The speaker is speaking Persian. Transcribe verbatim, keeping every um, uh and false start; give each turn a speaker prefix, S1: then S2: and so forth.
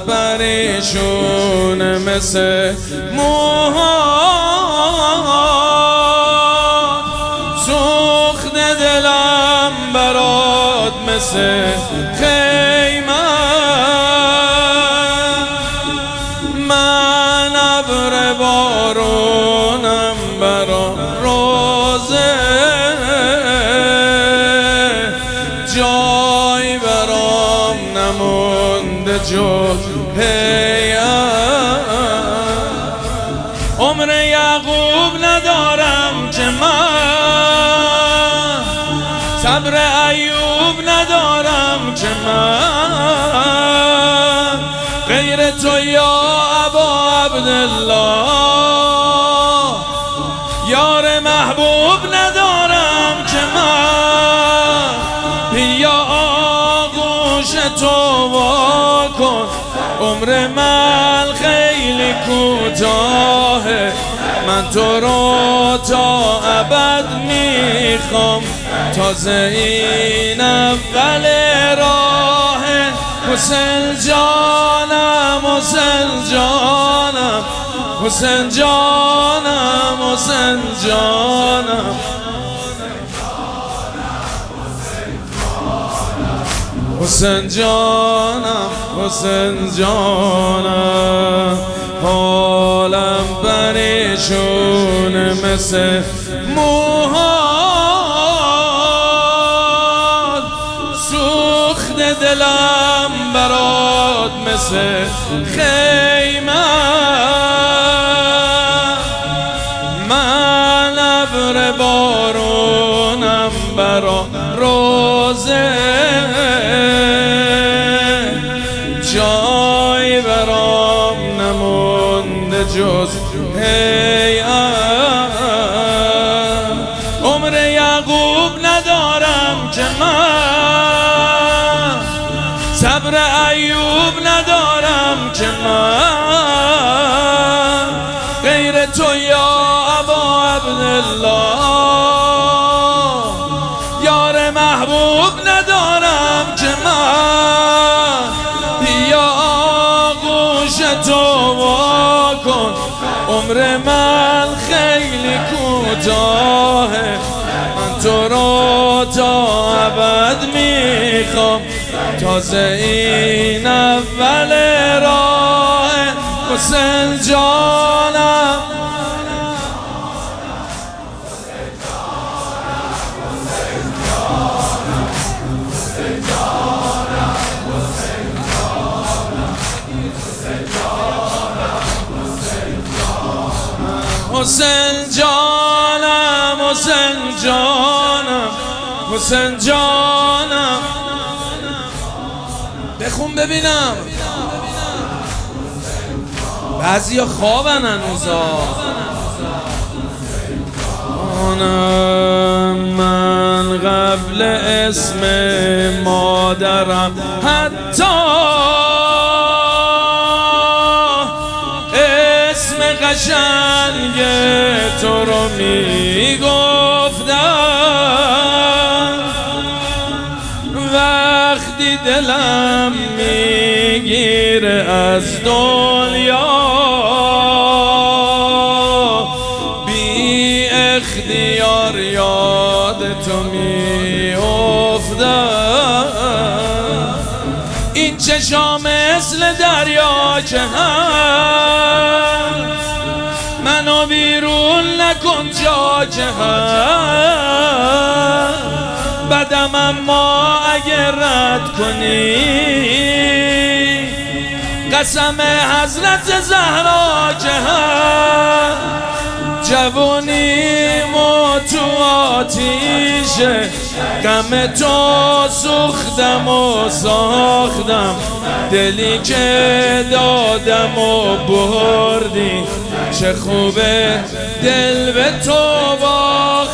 S1: پریشونه مثل موها، سوخت دلم برات مثل خیمه، من ابر بارونم برا روزه، جای برام نمونده جز هیئت. عمر یعقوب ندارم که من، صبر ایوب ندارم که من، غیر تو یا ابا عبدالله، یار محبوب ندارم که من، بیا آغوش تو وا کن، عمر من خیلی کوتاهه، من تو رو تا ابد میخوام، تازه این اول راه. حسین جانم حسین جانم حسین جانم حسین جانم حسین جانم حسین جانم، حالم پریشونه مثل موها، سوخت دلم برات مثل خیمه، من ابر بارونم برا روزه، جای برام نمونده جز هیئت. عمر یعقوب ندارم که من، صبر ایوب ندارم که من، غیر تو یا ابا عبدالله، یار محبوب ندارم که من، بیا آغوش تو وا کن، عمر من خیلی کوتاهه، من تو رو تا ابد میخوام، تازه این اول راه. حسین جانم حسین جانم حسین جانم حسین جانم، بخون ببینم. بعضی ها خوابن هنوزا. من قبل اسم مادرم حتی اسم قشنگ تو رو میگفتم، وقتی دلم میگیره از دنیا، بی اختیار یاد تو میافتم. این چشام مثل دریا که هست، منو بیرون نکن جا که هست، بدم اما اگر رد کنی، قسم حضرت زهرا که هست، جوونیمو تو آتیشه، غم تو سوختم و ساختم، دلی که دادم و بردی، چه خوبه دل به تو باختم.